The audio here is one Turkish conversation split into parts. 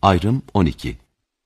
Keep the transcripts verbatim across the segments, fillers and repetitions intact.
Ayrım on iki.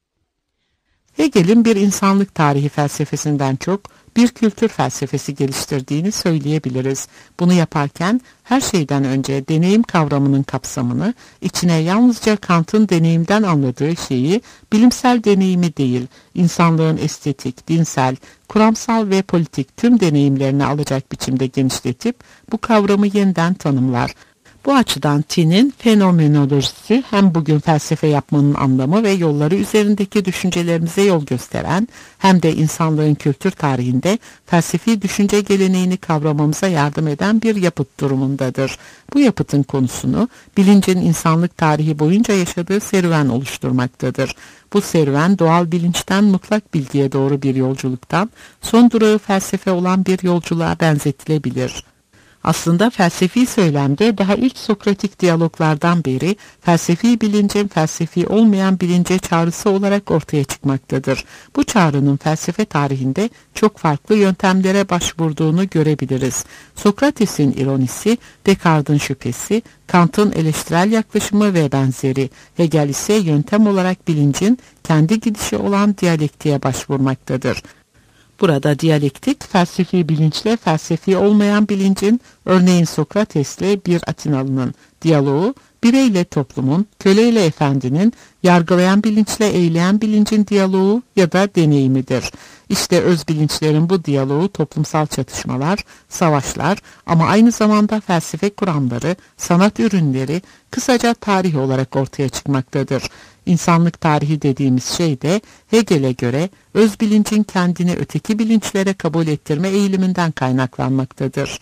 Hegel'in bir insanlık tarihi felsefesinden çok bir kültür felsefesi geliştirdiğini söyleyebiliriz. Bunu yaparken her şeyden önce deneyim kavramının kapsamını, içine yalnızca Kant'ın deneyimden anladığı şeyi, bilimsel deneyimi değil, insanlığın estetik, dinsel, kuramsal ve politik tüm deneyimlerini alacak biçimde genişletip bu kavramı yeniden tanımlar. Bu açıdan T'nin fenomenolojisi hem bugün felsefe yapmanın anlamı ve yolları üzerindeki düşüncelerimize yol gösteren hem de insanlığın kültür tarihinde felsefi düşünce geleneğini kavramamıza yardım eden bir yapıt durumundadır. Bu yapıtın konusunu bilincin insanlık tarihi boyunca yaşadığı serüven oluşturmaktadır. Bu serüven doğal bilinçten mutlak bilgiye doğru bir yolculuktan son durağı felsefe olan bir yolculuğa benzetilebilir. Aslında felsefi söylemde daha ilk Sokratik diyaloglardan beri felsefi bilincin felsefi olmayan bilince çağrısı olarak ortaya çıkmaktadır. Bu çağrının felsefe tarihinde çok farklı yöntemlere başvurduğunu görebiliriz. Sokrates'in ironisi, Descartes'in şüphesi, Kant'ın eleştirel yaklaşımı ve benzeri, Hegel ise yöntem olarak bilincin kendi gidişi olan diyalektiğe başvurmaktadır. Burada diyalektik, felsefi bilinçle felsefi olmayan bilincin, örneğin Sokrates'le bir Atinalı'nın diyaloğu, bireyle toplumun, köleyle efendinin, yargılayan bilinçle eğleyen bilincin diyaloğu ya da deneyimidir. İşte öz bilinçlerin bu diyaloğu toplumsal çatışmalar, savaşlar ama aynı zamanda felsefe kuramları, sanat ürünleri, kısaca tarih olarak ortaya çıkmaktadır. İnsanlık tarihi dediğimiz şey de Hegel'e göre öz bilincin kendini öteki bilinçlere kabul ettirme eğiliminden kaynaklanmaktadır.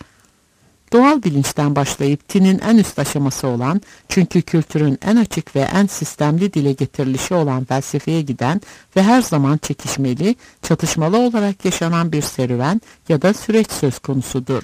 Doğal bilinçten başlayıp T'nin en üst aşaması olan, çünkü kültürün en açık ve en sistemli dile getirilişi olan felsefeye giden ve her zaman çekişmeli, çatışmalı olarak yaşanan bir serüven ya da süreç söz konusudur.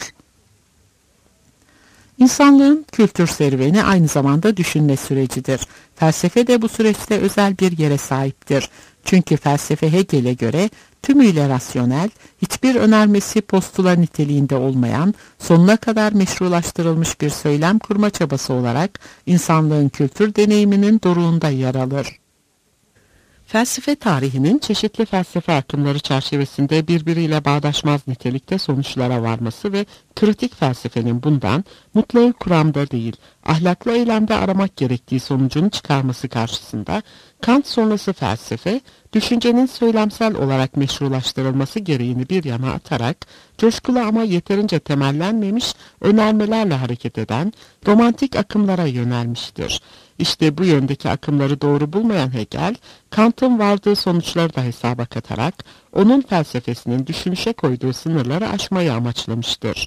İnsanlığın kültür serüveni aynı zamanda düşünme sürecidir. Felsefe de bu süreçte özel bir yere sahiptir. Çünkü felsefe Hegel'e göre tümüyle rasyonel, hiçbir önermesi postula niteliğinde olmayan, sonuna kadar meşrulaştırılmış bir söylem kurma çabası olarak insanlığın kültür deneyiminin doruğunda yer alır. Felsefe tarihinin çeşitli felsefe akımları çerçevesinde birbiriyle bağdaşmaz nitelikte sonuçlara varması ve kritik felsefenin bundan mutlağı kuramda değil, ahlaklı eylemde aramak gerektiği sonucunu çıkarması karşısında Kant sonrası felsefe, düşüncenin söylemsel olarak meşrulaştırılması gereğini bir yana atarak, coşkulu ama yeterince temellenmemiş önermelerle hareket eden romantik akımlara yönelmiştir. İşte bu yöndeki akımları doğru bulmayan Hegel, Kant'ın vardığı sonuçları da hesaba katarak, onun felsefesinin düşünüşe koyduğu sınırları aşmayı amaçlamıştır.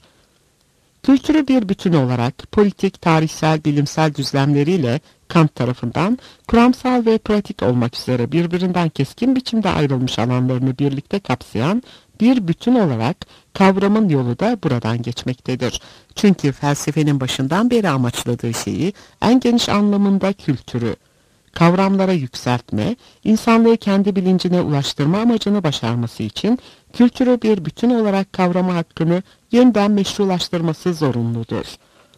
Kültürü bir bütün olarak politik, tarihsel, bilimsel düzlemleriyle Kant tarafından kuramsal ve pratik olmak üzere birbirinden keskin biçimde ayrılmış alanlarını birlikte kapsayan bir bütün olarak kavramın yolu da buradan geçmektedir. Çünkü felsefenin başından beri amaçladığı şeyi en geniş anlamında kültürü, kavramlara yükseltme, insanlığı kendi bilincine ulaştırma amacını başarması için kültürü bir bütün olarak kavrama hakkını yeniden meşrulaştırması zorunludur.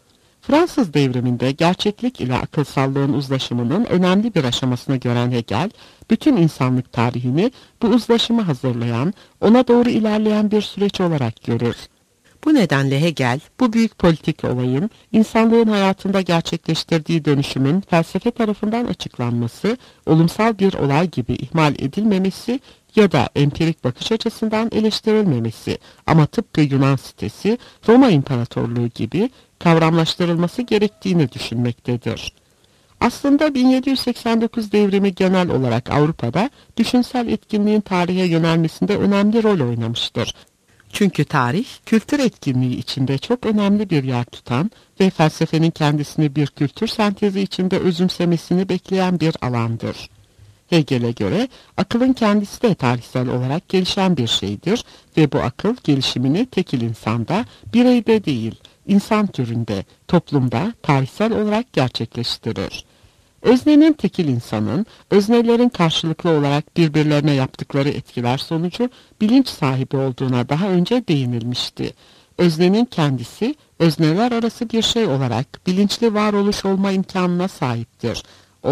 Fransız devriminde gerçeklik ile akılsallığın uzlaşımının önemli bir aşamasını gören Hegel, bütün insanlık tarihini bu uzlaşımı hazırlayan, ona doğru ilerleyen bir süreç olarak görür. Bu nedenle Hegel, bu büyük politik olayın, insanlığın hayatında gerçekleştirdiği dönüşümün felsefe tarafından açıklanması, olumsal bir olay gibi ihmal edilmemesi ya da empirik bakış açısından eleştirilmemesi ama tıpkı Yunan sitesi, Roma İmparatorluğu gibi kavramlaştırılması gerektiğini düşünmektedir. Aslında bin yedi yüz seksen dokuz devrimi genel olarak Avrupa'da düşünsel etkinliğin tarihe yönelmesinde önemli rol oynamıştır. Çünkü tarih, kültür etkinliği içinde çok önemli bir yer tutan ve felsefenin kendisini bir kültür sentezi içinde özümsemesini bekleyen bir alandır. Hegel'e göre akılın kendisi de tarihsel olarak gelişen bir şeydir ve bu akıl gelişimini tekil insanda, bireyde değil, insan türünde, toplumda tarihsel olarak gerçekleştirir. Öznenin tekil insanın, öznelerin karşılıklı olarak birbirlerine yaptıkları etkiler sonucu bilinç sahibi olduğuna daha önce değinilmişti. Öznenin kendisi, özneler arası bir şey olarak bilinçli varoluş olma imkanına sahiptir. O,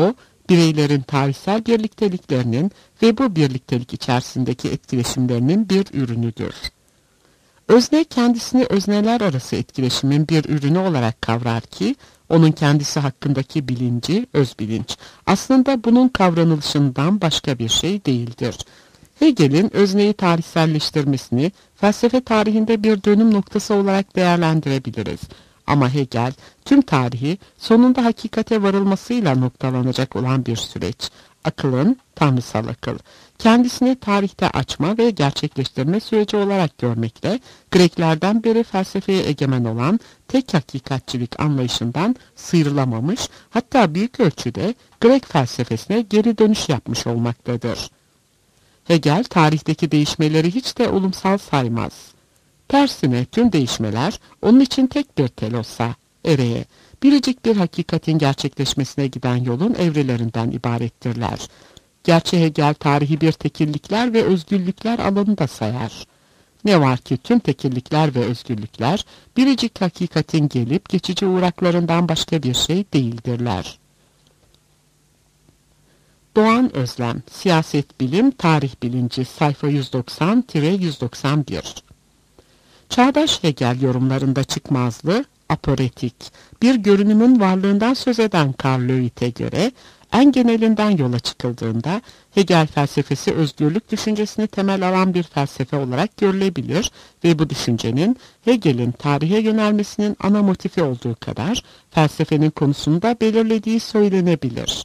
bireylerin tarihsel birlikteliklerinin ve bu birliktelik içerisindeki etkileşimlerinin bir ürünüdür. Özne kendisini özneler arası etkileşimin bir ürünü olarak kavrar ki, onun kendisi hakkındaki bilinci, özbilinç, aslında bunun kavranılışından başka bir şey değildir. Hegel'in özneyi tarihselleştirmesini felsefe tarihinde bir dönüm noktası olarak değerlendirebiliriz. Ama Hegel, tüm tarihi sonunda hakikate varılmasıyla noktalanacak olan bir süreç, akılın tanrısal akıl, kendisini tarihte açma ve gerçekleştirme süreci olarak görmekle, Greklerden beri felsefeye egemen olan tek hakikatçilik anlayışından sıyrılamamış, hatta büyük ölçüde Grek felsefesine geri dönüş yapmış olmaktadır. Hegel, tarihteki değişmeleri hiç de olumsal saymaz. Tersine tüm değişmeler onun için tek bir telosa, ereye, biricik bir hakikatin gerçekleşmesine giden yolun evrelerinden ibarettirler. Gerçi Hegel tarihi bir tekillikler ve özgürlükler alanı da sayar. Ne var ki tüm tekillikler ve özgürlükler biricik hakikatin gelip geçici uğraklarından başka bir şey değildirler. Doğan Özlem, Siyaset Bilim, Tarih Bilinci, sayfa yüz doksan yüz doksan bir. Çağdaş Hegel yorumlarında çıkmazlı, aporetik, bir görünümün varlığından söz eden Karl Löwith'e göre, en genelinden yola çıkıldığında Hegel felsefesi özgürlük düşüncesini temel alan bir felsefe olarak görülebilir ve bu düşüncenin Hegel'in tarihe yönelmesinin ana motifi olduğu kadar felsefenin konusunda belirlediği söylenebilir.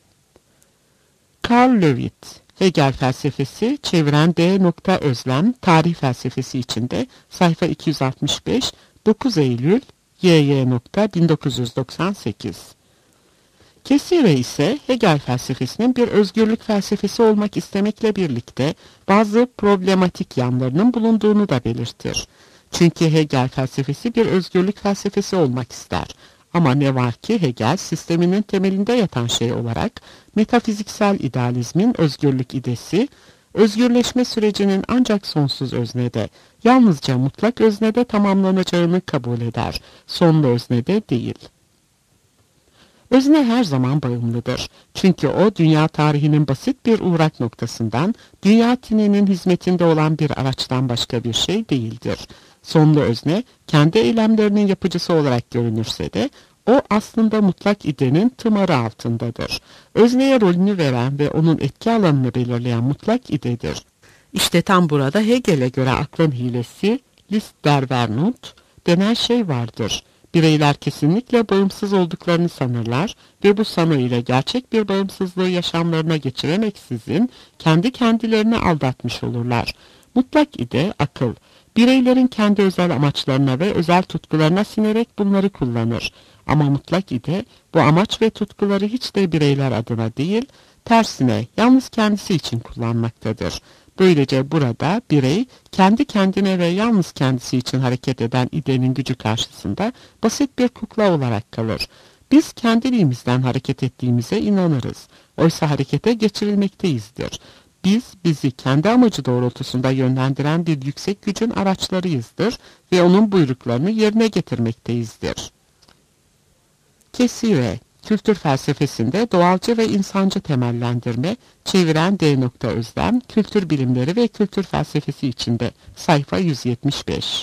Karl Löwith, Hegel felsefesi, çeviren D. Özlem, tarih felsefesi içinde, sayfa iki yüz altmış beş, dokuz Eylül, Y Y. bin dokuz yüz doksan sekiz. Kesire ise Hegel felsefesinin bir özgürlük felsefesi olmak istemekle birlikte bazı problematik yanlarının bulunduğunu da belirtir. Çünkü Hegel felsefesi bir özgürlük felsefesi olmak ister. Ama ne var ki Hegel sisteminin temelinde yatan şey olarak metafiziksel idealizmin özgürlük idesi, özgürleşme sürecinin ancak sonsuz öznede, yalnızca mutlak öznede tamamlanacağını kabul eder, sonlu öznede değil. Özne her zaman bağımlıdır. Çünkü o dünya tarihinin basit bir uğrak noktasından, dünya tininin hizmetinde olan bir araçtan başka bir şey değildir. Sonlu özne, kendi eylemlerinin yapıcısı olarak görünürse de, o aslında mutlak idenin tımarı altındadır. Özneye rolünü veren ve onun etki alanını belirleyen mutlak idedir. İşte tam burada Hegel'e göre aklın hilesi, List der Vernunft denen şey vardır. Bireyler kesinlikle bağımsız olduklarını sanırlar ve bu sanı ile gerçek bir bağımsızlığı yaşamlarına geçiremeksizin kendi kendilerini aldatmış olurlar. Mutlak ide, akıl, bireylerin kendi özel amaçlarına ve özel tutkularına sinerek bunları kullanır. Ama mutlak ide, bu amaç ve tutkuları hiç de bireyler adına değil, tersine yalnız kendisi için kullanmaktadır. Böylece burada birey, kendi kendine ve yalnız kendisi için hareket eden idenin gücü karşısında basit bir kukla olarak kalır. Biz kendiliğimizden hareket ettiğimize inanırız. Oysa harekete geçirilmekteyizdir. Biz, bizi kendi amacı doğrultusunda yönlendiren bir yüksek gücün araçlarıyızdır ve onun buyruklarını yerine getirmekteyizdir. Kesire, kültür felsefesinde doğalcı ve insancı temellendirme, çeviren D. Özlem, kültür bilimleri ve kültür felsefesi içinde, sayfa yüz yetmiş beş.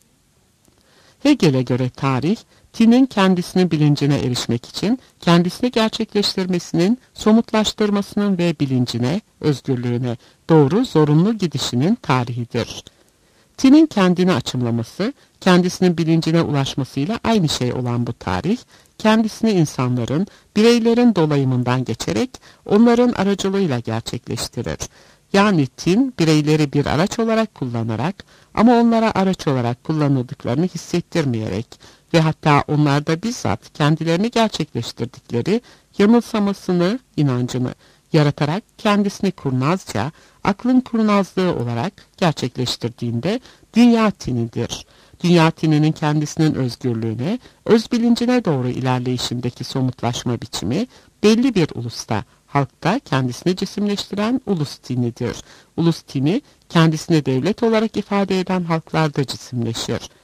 Hegel'e göre tarih, tinin kendisinin bilincine erişmek için, kendisini gerçekleştirmesinin, somutlaştırmasının ve bilincine, özgürlüğüne doğru zorunlu gidişinin tarihidir. Tinin kendini açımlaması, kendisinin bilincine ulaşmasıyla aynı şey olan bu tarih, kendisini insanların, bireylerin dolayımından geçerek onların aracılığıyla gerçekleştirir. Yani tin, bireyleri bir araç olarak kullanarak ama onlara araç olarak kullanıldıklarını hissettirmeyerek ve hatta onlarda bizzat kendilerini gerçekleştirdikleri yanılsamasını, inancını yaratarak kendisini kurnazca, aklın kurnazlığı olarak gerçekleştirdiğinde dünya tinidir. Dünya tininin kendisinin özgürlüğüne, öz bilincine doğru ilerleyişindeki somutlaşma biçimi belli bir ulusta, halkta kendisini cisimleştiren ulus tinidir. Ulus tini kendisini devlet olarak ifade eden halklarda cisimleşir.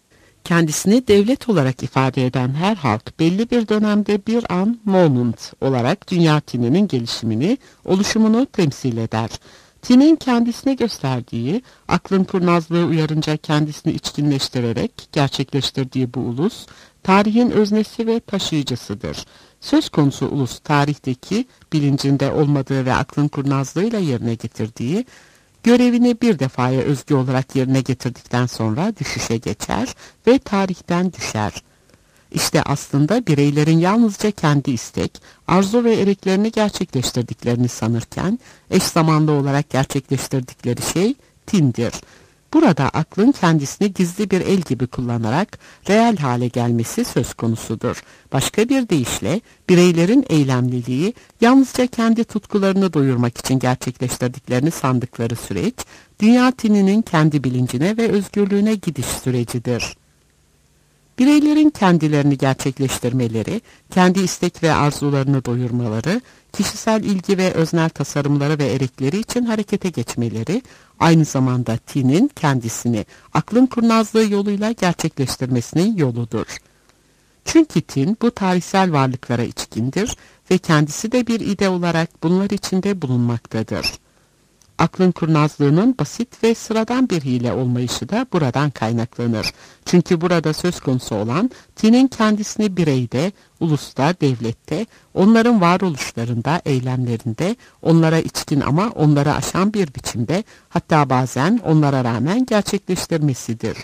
Kendisini devlet olarak ifade eden her halk belli bir dönemde bir an moment olarak dünya tininin gelişimini, oluşumunu temsil eder. Tinin kendisine gösterdiği, aklın kurnazlığı uyarınca kendisini içkinleştirerek gerçekleştirdiği bu ulus, tarihin öznesi ve taşıyıcısıdır. Söz konusu ulus tarihteki bilincinde olmadığı ve aklın kurnazlığıyla yerine getirdiği, görevini bir defaya özgü olarak yerine getirdikten sonra düşüşe geçer ve tarihten düşer. İşte aslında bireylerin yalnızca kendi istek, arzu ve ereklerini gerçekleştirdiklerini sanırken, eş zamanlı olarak gerçekleştirdikleri şey tindir. Burada aklın kendisini gizli bir el gibi kullanarak reel hale gelmesi söz konusudur. Başka bir deyişle bireylerin eylemliliği yalnızca kendi tutkularını doyurmak için gerçekleştirdiklerini sandıkları süreç, dünya tininin kendi bilincine ve özgürlüğüne gidiş sürecidir. Bireylerin kendilerini gerçekleştirmeleri, kendi istek ve arzularını doyurmaları, kişisel ilgi ve öznel tasarımları ve erekleri için harekete geçmeleri, aynı zamanda tinin kendisini aklın kurnazlığı yoluyla gerçekleştirmesinin yoludur. Çünkü tin bu tarihsel varlıklara içkindir ve kendisi de bir ide olarak bunlar içinde bulunmaktadır. Aklın kurnazlığının basit ve sıradan bir hile olmayışı da buradan kaynaklanır. Çünkü burada söz konusu olan tinin kendisini bireyde, ulusta, devlette, onların varoluşlarında, eylemlerinde, onlara içkin ama onları aşan bir biçimde, hatta bazen onlara rağmen gerçekleştirmesidir.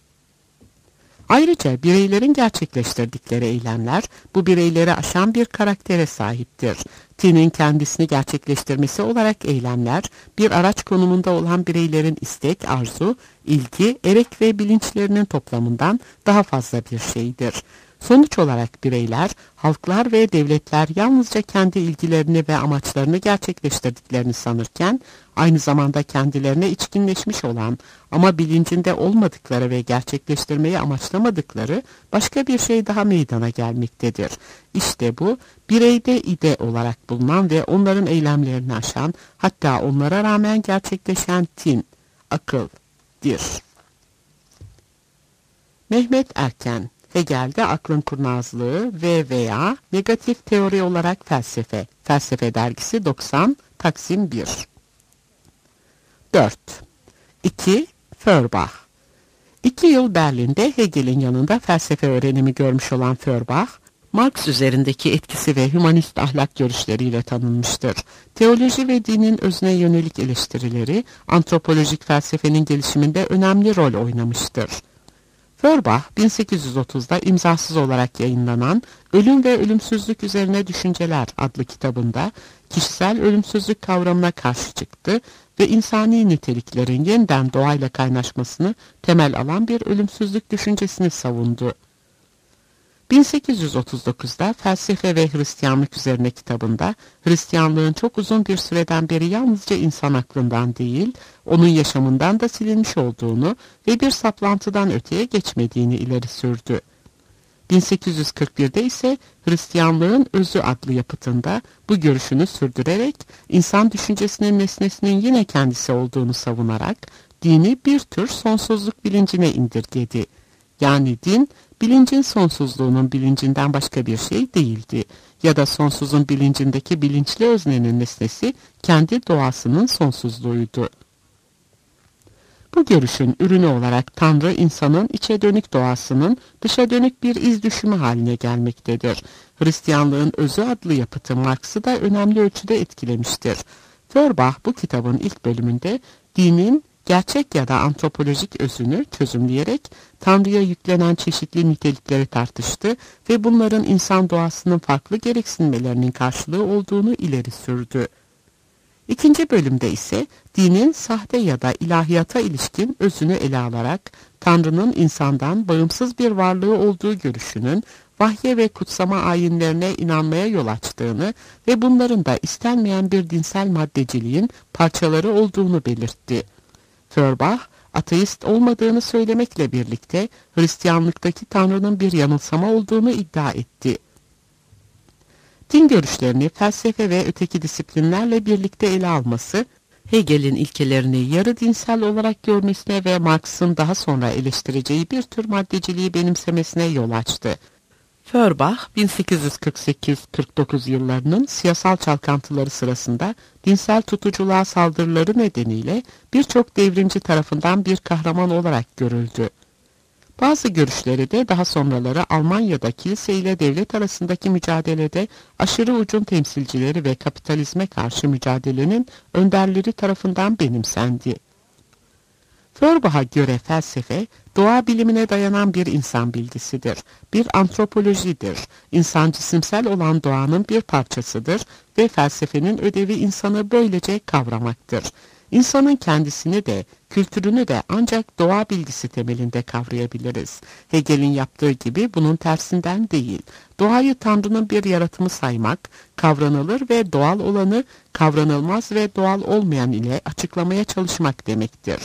Ayrıca bireylerin gerçekleştirdikleri eylemler bu bireyleri aşan bir karaktere sahiptir. Tinin kendisini gerçekleştirmesi olarak eylemler bir araç konumunda olan bireylerin istek, arzu, ilgi, erek ve bilinçlerinin toplamından daha fazla bir şeydir. Sonuç olarak bireyler, halklar ve devletler yalnızca kendi ilgilerini ve amaçlarını gerçekleştirdiklerini sanırken, aynı zamanda kendilerine içkinleşmiş olan ama bilincinde olmadıkları ve gerçekleştirmeyi amaçlamadıkları başka bir şey daha meydana gelmektedir. İşte bu, bireyde ide olarak bulunan ve onların eylemlerini aşan, hatta onlara rağmen gerçekleşen tin, akıldır. Mehmet Erken, Hegel'de aklın kurnazlığı ve veya negatif teori olarak felsefe. Felsefe dergisi doksan, Taksim bir. dört. iki. Feuerbach. İki yıl Berlin'de Hegel'in yanında felsefe öğrenimi görmüş olan Feuerbach, Marx üzerindeki etkisi ve hümanist ahlak görüşleriyle tanınmıştır. Teoloji ve dinin özüne yönelik eleştirileri, antropolojik felsefenin gelişiminde önemli rol oynamıştır. Feuerbach, bin sekiz yüz otuzda imzasız olarak yayınlanan Ölüm ve Ölümsüzlük Üzerine Düşünceler adlı kitabında kişisel ölümsüzlük kavramına karşı çıktı ve insani niteliklerin yeniden doğayla kaynaşmasını temel alan bir ölümsüzlük düşüncesini savundu. bin sekiz yüz otuz dokuzda Felsefe ve Hristiyanlık üzerine kitabında Hristiyanlığın çok uzun bir süreden beri yalnızca insan aklından değil, onun yaşamından da silinmiş olduğunu ve bir saplantıdan öteye geçmediğini ileri sürdü. bin sekiz yüz kırk birde ise Hristiyanlığın Özü adlı yapıtında bu görüşünü sürdürerek insan düşüncesinin nesnesinin yine kendisi olduğunu savunarak dini bir tür sonsuzluk bilincine indirgedi. Yani din, bilincin sonsuzluğunun bilincinden başka bir şey değildi ya da sonsuzun bilincindeki bilinçli öznenin nesnesi kendi doğasının sonsuzluğuydu. Bu görüşün ürünü olarak Tanrı insanın içe dönük doğasının dışa dönük bir iz düşümü haline gelmektedir. Hristiyanlığın Özü adlı yapıtı Marx'ı da önemli ölçüde etkilemiştir. Feuerbach bu kitabın ilk bölümünde dinin gerçek ya da antropolojik özünü çözümleyerek Tanrı'ya yüklenen çeşitli nitelikleri tartıştı ve bunların insan doğasının farklı gereksinmelerinin karşılığı olduğunu ileri sürdü. İkinci bölümde ise dinin sahte ya da ilahiyata ilişkin özünü ele alarak Tanrı'nın insandan bağımsız bir varlığı olduğu görüşünün vahye ve kutsama ayinlerine inanmaya yol açtığını ve bunların da istenmeyen bir dinsel maddeciliğin parçaları olduğunu belirtti. Feuerbach, ateist olmadığını söylemekle birlikte Hristiyanlıktaki Tanrı'nın bir yanılsama olduğunu iddia etti. Din görüşlerini felsefe ve öteki disiplinlerle birlikte ele alması, Hegel'in ilkelerini yarı dinsel olarak görmesine ve Marx'ın daha sonra eleştireceği bir tür maddeciliği benimsemesine yol açtı. Feuerbach, bin sekiz yüz kırk sekiz kırk dokuz yıllarının siyasal çalkantıları sırasında dinsel tutuculuğa saldırıları nedeniyle birçok devrimci tarafından bir kahraman olarak görüldü. Bazı görüşleri de daha sonraları Almanya'da kilise ile devlet arasındaki mücadelede aşırı ucun temsilcileri ve kapitalizme karşı mücadelenin önderleri tarafından benimsendi. Feuerbach'a göre felsefe, doğa bilimine dayanan bir insan bilgisidir, bir antropolojidir. İnsan cisimsel olan doğanın bir parçasıdır ve felsefenin ödevi insanı böylece kavramaktır. İnsanın kendisini de, kültürünü de ancak doğa bilgisi temelinde kavrayabiliriz. Hegel'in yaptığı gibi bunun tersinden değil. Doğayı Tanrı'nın bir yaratımı saymak, kavranılır ve doğal olanı kavranılmaz ve doğal olmayan ile açıklamaya çalışmak demektir.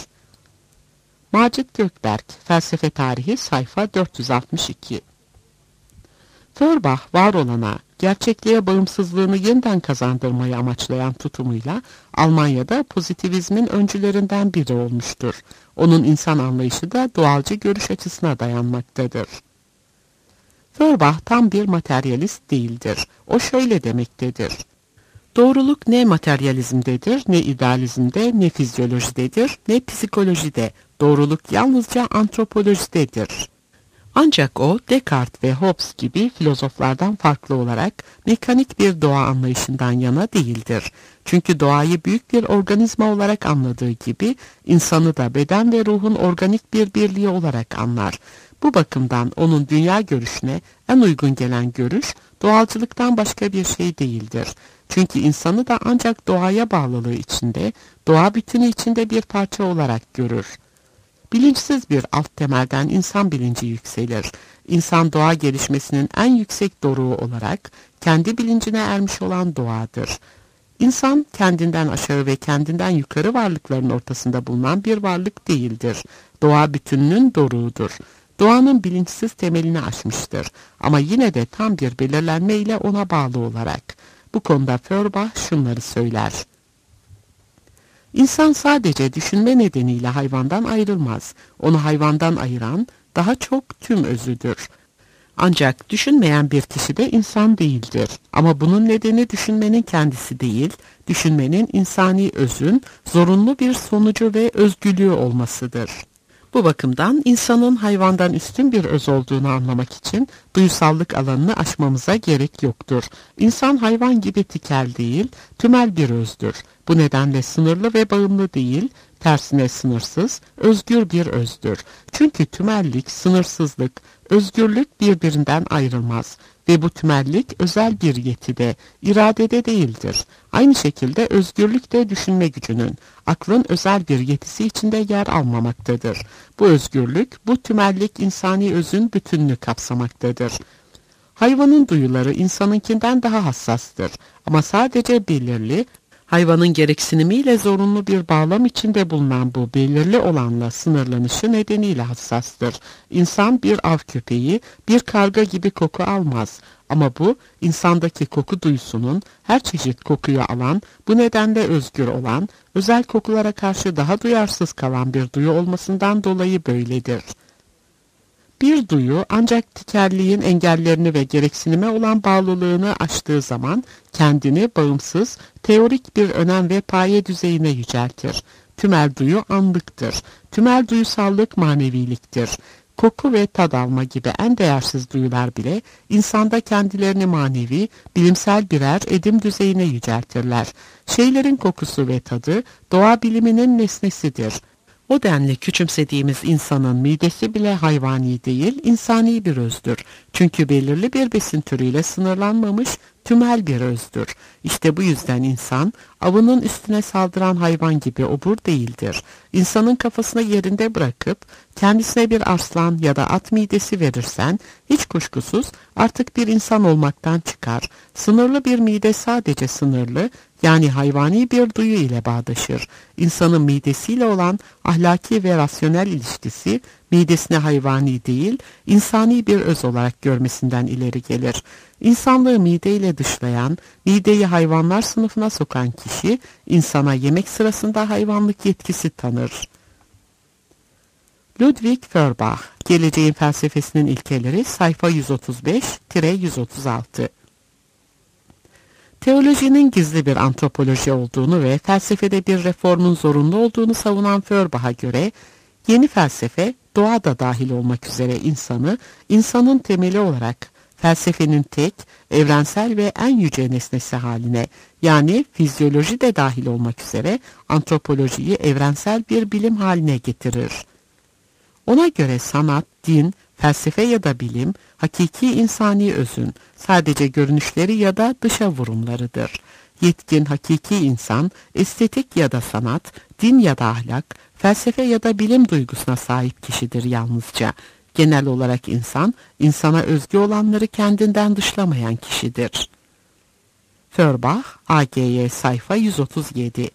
Macit Gökberk, Felsefe Tarihi, sayfa dört yüz altmış iki. Feuerbach, var olana, gerçekliğe bağımsızlığını yeniden kazandırmayı amaçlayan tutumuyla Almanya'da pozitivizmin öncülerinden biri olmuştur. Onun insan anlayışı da doğalcı görüş açısına dayanmaktadır. Feuerbach tam bir materyalist değildir. O şöyle demektedir: doğruluk ne materyalizmdedir, ne idealizmde, ne fizyolojidedir, ne psikolojide. Doğruluk yalnızca antropolojidedir. Ancak o, Descartes ve Hobbes gibi filozoflardan farklı olarak mekanik bir doğa anlayışından yana değildir. Çünkü doğayı büyük bir organizma olarak anladığı gibi, insanı da beden ve ruhun organik bir birliği olarak anlar. Bu bakımdan onun dünya görüşüne en uygun gelen görüş, doğalcılıktan başka bir şey değildir. Çünkü insanı da ancak doğaya bağlılığı içinde, doğa bütünü içinde bir parça olarak görür. Bilinçsiz bir alt temelden insan bilinci yükselir. İnsan doğa gelişmesinin en yüksek doruğu olarak kendi bilincine ermiş olan doğadır. İnsan kendinden aşağı ve kendinden yukarı varlıkların ortasında bulunan bir varlık değildir. Doğa bütününün doruğudur. Doğanın bilinçsiz temelini aşmıştır. Ama yine de tam bir belirlenme ile ona bağlı olarak. Bu konuda Feuerbach şunları söyler: İnsan sadece düşünme nedeniyle hayvandan ayrılmaz. Onu hayvandan ayıran daha çok tüm özüdür. Ancak düşünmeyen bir kişi de insan değildir. Ama bunun nedeni düşünmenin kendisi değil, düşünmenin insani özün zorunlu bir sonucu ve özgürlüğü olmasıdır. Bu bakımdan insanın hayvandan üstün bir öz olduğunu anlamak için duyusallık alanını aşmamıza gerek yoktur. İnsan hayvan gibi tikel değil, tümel bir özdür. Bu nedenle sınırlı ve bağımlı değil, tersine sınırsız, özgür bir özdür. Çünkü tümellik, sınırsızlık, özgürlük birbirinden ayrılmaz ve bu tümellik özel bir yetide, iradede değildir. Aynı şekilde özgürlük de düşünme gücünün, aklın özel bir yetisi içinde yer almamaktadır. Bu özgürlük, bu tümellik insani özün bütününü kapsamaktadır. Hayvanın duyuları insanınkinden daha hassastır ama sadece belirli, hayvanın gereksinimiyle zorunlu bir bağlam içinde bulunan bu belirli olanla sınırlanışı nedeniyle hassastır. İnsan bir av köpeği, bir karga gibi koku almaz. Ama bu, insandaki koku duyusunun her çeşit kokuyu alan, bu nedenle özgür olan, özel kokulara karşı daha duyarsız kalan bir duyu olmasından dolayı böyledir. Bir duyu ancak tikelliğin engellerini ve gereksinime olan bağlılığını aştığı zaman kendini bağımsız, teorik bir önem ve paye düzeyine yüceltir. Tümel duyu anlıktır. Tümel duyusallık maneviliktir. Koku ve tad alma gibi en değersiz duyular bile insanda kendilerini manevi, bilimsel birer edim düzeyine yüceltirler. Şeylerin kokusu ve tadı doğa biliminin nesnesidir. O denli küçümsediğimiz insanın midesi bile hayvani değil, insani bir özdür. Çünkü belirli bir besin türüyle sınırlanmamış, tümel bir özdür. İşte bu yüzden insan, avının üstüne saldıran hayvan gibi obur değildir. İnsanın kafasını yerinde bırakıp, kendisine bir arslan ya da at midesi verirsen, hiç kuşkusuz artık bir insan olmaktan çıkar. Sınırlı bir mide sadece sınırlı, yani hayvani bir duyu ile bağdaşır. İnsanın midesiyle olan ahlaki ve rasyonel ilişkisi, midesine hayvani değil, insani bir öz olarak görmesinden ileri gelir. İnsanlığı mideyle dışlayan, mideyi hayvanlar sınıfına sokan kişi, kişi insana yemek sırasında hayvanlık yetkisi tanır. Ludwig Feuerbach, Geleceğin Felsefesinin İlkeleri, sayfa yüz otuz beş yüz otuz altı. Teolojinin gizli bir antropoloji olduğunu ve felsefede bir reformun zorunlu olduğunu savunan Feuerbach'a göre, yeni felsefe, doğa da dahil olmak üzere insanı, insanın temeli olarak felsefenin tek, evrensel ve en yüce nesnesi haline, yani fizyoloji de dahil olmak üzere antropolojiyi evrensel bir bilim haline getirir. Ona göre sanat, din, felsefe ya da bilim, hakiki insani özün, sadece görünüşleri ya da dışa vurumlarıdır. Yetkin hakiki insan, estetik ya da sanat, din ya da ahlak, felsefe ya da bilim duygusuna sahip kişidir yalnızca. Genel olarak insan, insana özgü olanları kendinden dışlamayan kişidir. Feuerbach, A G Y sayfa yüz otuz yedi.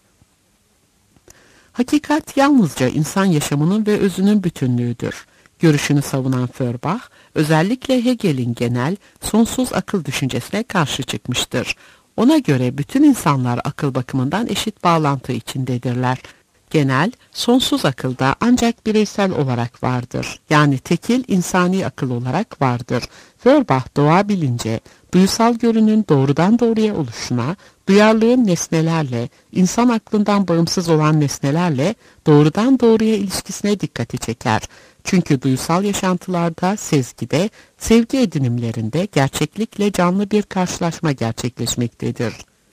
Hakikat yalnızca insan yaşamının ve özünün bütünlüğüdür. Görüşünü savunan Feuerbach, özellikle Hegel'in genel, sonsuz akıl düşüncesine karşı çıkmıştır. Ona göre bütün insanlar akıl bakımından eşit bağlantı içindedirler. Genel, sonsuz akılda ancak bireysel olarak vardır. Yani tekil insani akıl olarak vardır. Feuerbach doğa bilince, duysal görünün doğrudan doğruya oluşuna, duyarlılığın nesnelerle, insan aklından bağımsız olan nesnelerle doğrudan doğruya ilişkisine dikkati çeker. Çünkü duysal yaşantılarda, sezgide, sevgi edinimlerinde gerçeklikle canlı bir karşılaşma gerçekleşmektedir.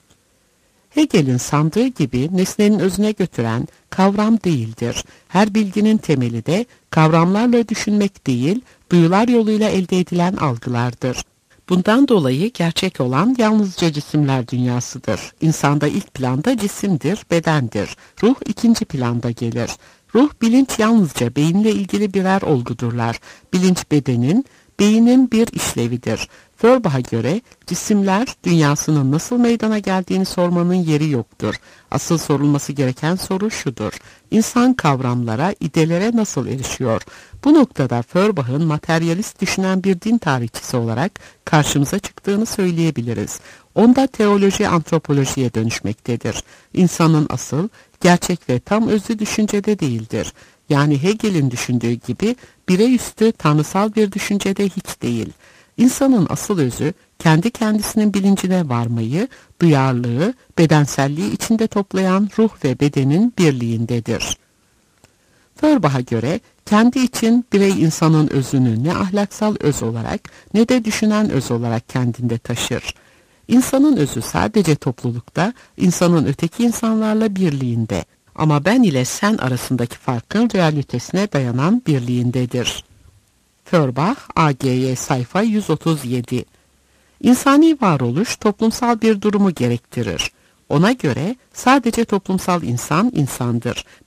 Hegel'in sandığı gibi nesnenin özüne götüren kavram değildir. Her bilginin temeli de kavramlarla düşünmek değil, duyular yoluyla elde edilen algılardır. Bundan dolayı gerçek olan yalnızca cisimler dünyasıdır. İnsanda ilk planda cisimdir, bedendir. Ruh ikinci planda gelir. Ruh, bilinç yalnızca beyinle ilgili birer olgudurlar. Bilinç bedenin, beynin bir işlevidir. Feuerbach'a göre cisimler dünyasının nasıl meydana geldiğini sormanın yeri yoktur. Asıl sorulması gereken soru şudur: İnsan kavramlara, idelere nasıl erişiyor? Bu noktada Feuerbach'ın materyalist düşünen bir din tarihçisi olarak karşımıza çıktığını söyleyebiliriz. Onda teoloji antropolojiye dönüşmektedir. İnsanın asıl, gerçek ve tam özü düşüncede değildir. Yani Hegel'in düşündüğü gibi bireyüstü tanrısal bir düşüncede hiç değil. İnsanın asıl özü, kendi kendisinin bilincine varmayı, duyarlılığı, bedenselliği içinde toplayan ruh ve bedenin birliğindedir. Feuerbach'a göre kendi için birey insanın özünü ne ahlaksal öz olarak ne de düşünen öz olarak kendinde taşır. İnsanın özü sadece toplulukta, insanın öteki insanlarla birliğinde ama ben ile sen arasındaki farkın realitesine dayanan birliğindedir. Feuerbach, A G Y sayfa yüz otuz yedi. İnsani varoluş toplumsal bir durumu gerektirir. Ona göre sadece toplumsal insan insandır.